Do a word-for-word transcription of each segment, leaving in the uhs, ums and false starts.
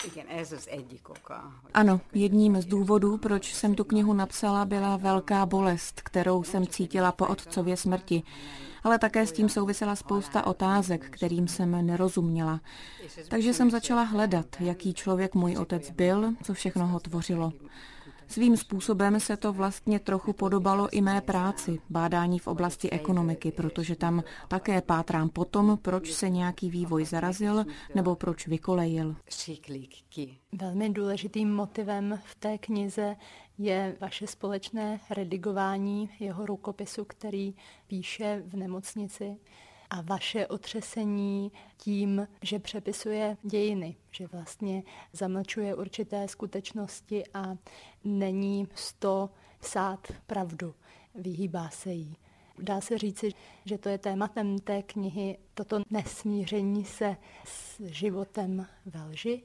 Ano, jedním z důvodů, proč jsem tu knihu napsala, byla velká bolest, kterou jsem cítila po otcově smrti. Ale také s tím souvisela spousta otázek, kterým jsem nerozuměla. Takže jsem začala hledat, jaký člověk můj otec byl, co všechno ho tvořilo. Svým způsobem se to vlastně trochu podobalo i mé práci, bádání v oblasti ekonomiky, protože tam také pátrám po tom, proč se nějaký vývoj zarazil nebo proč vykolejil. Velmi důležitým motivem v té knize je vaše společné redigování jeho rukopisu, který píše v nemocnici, a vaše otřesení tím, že přepisuje dějiny, že vlastně zamlčuje určité skutečnosti a není z to psát pravdu, vyhýbá se jí. Dá se říci, že to je tématem té knihy, toto nesmíření se s životem ve lži?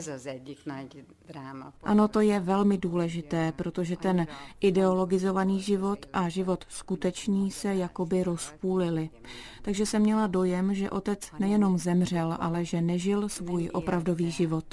Ano, to je velmi důležité, protože ten ideologizovaný život a život skutečný se jakoby rozpůlili. Takže jsem měla dojem, že otec nejenom zemřel, ale že nežil svůj opravdový život.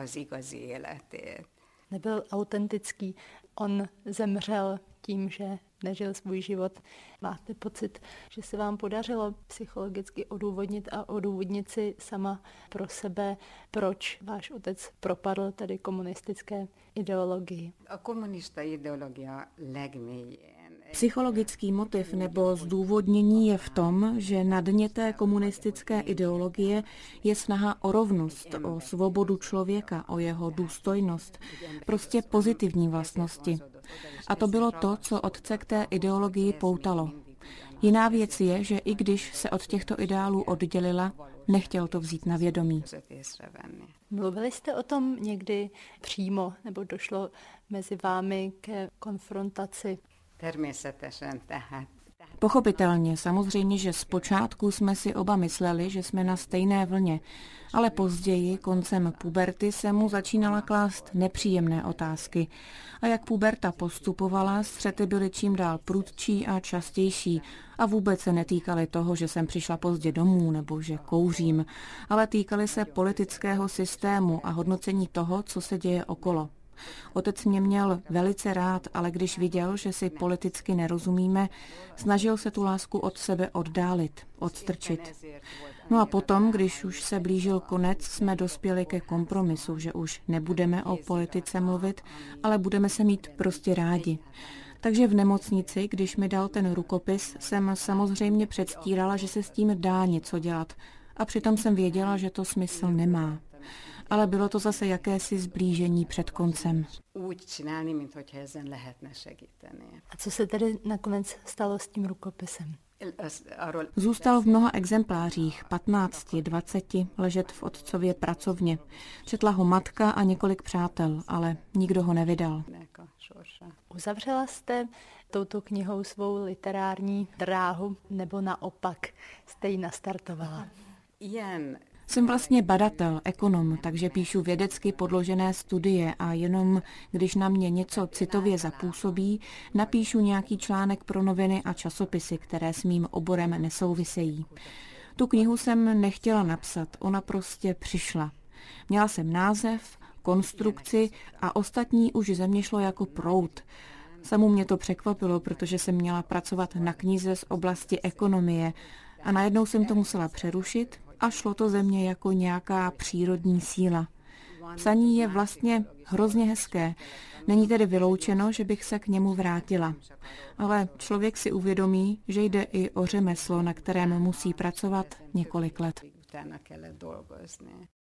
Nebyl autentický, on zemřel tím, že nežil svůj život. Máte pocit, že se vám podařilo psychologicky odůvodnit a odůvodnit si sama pro sebe, proč váš otec propadl tedy komunistické ideologii? Komunista ideologie Psychologický motiv nebo zdůvodnění je v tom, že na dně té komunistické ideologie je snaha o rovnost, o svobodu člověka, o jeho důstojnost, prostě pozitivní vlastnosti. A to bylo to, co otce k té ideologii poutalo. Jiná věc je, že i když se od těchto ideálů oddělila, nechtěl to vzít na vědomí. Mluvili jste o tom někdy přímo, nebo došlo mezi vámi ke konfrontaci? Pochopitelně, samozřejmě, že zpočátku jsme si oba mysleli, že jsme na stejné vlně, ale později, koncem puberty, se mu začínala klást nepříjemné otázky. A jak puberta postupovala, střety byly čím dál prudčí a častější a vůbec se netýkaly toho, že jsem přišla pozdě domů nebo že kouřím, ale týkaly se politického systému a hodnocení toho, co se děje okolo. Otec mě měl velice rád, ale když viděl, že si politicky nerozumíme, snažil se tu lásku od sebe oddálit, odstrčit. No a potom, když už se blížil konec, jsme dospěli ke kompromisu, že už nebudeme o politice mluvit, ale budeme se mít prostě rádi. Takže v nemocnici, když mi dal ten rukopis, jsem samozřejmě předstírala, že se s tím dá něco dělat. A přitom jsem věděla, že to smysl nemá. Ale bylo to zase jakési zblížení před koncem. A co se tedy nakonec stalo s tím rukopisem? Zůstal v mnoha exemplářích, patnácti, dvaceti, ležet v otcově pracovně. Četla ho matka a několik přátel, ale nikdo ho nevydal. Uzavřela jste touto knihou svou literární dráhu, nebo naopak jste ji nastartovala? Jen Jsem vlastně badatel, ekonom, takže píšu vědecky podložené studie a jenom když na mě něco citově zapůsobí, napíšu nějaký článek pro noviny a časopisy, které s mým oborem nesouvisejí. Tu knihu jsem nechtěla napsat, ona prostě přišla. Měla jsem název, konstrukci a ostatní už ze mě šlo jako proud. Samu mě to překvapilo, protože jsem měla pracovat na knize z oblasti ekonomie a najednou jsem to musela přerušit a šlo to ze mě jako nějaká přírodní síla. Psaní je vlastně hrozně hezké. Není tedy vyloučeno, že bych se k němu vrátila. Ale člověk si uvědomí, že jde i o řemeslo, na kterém musí pracovat několik let.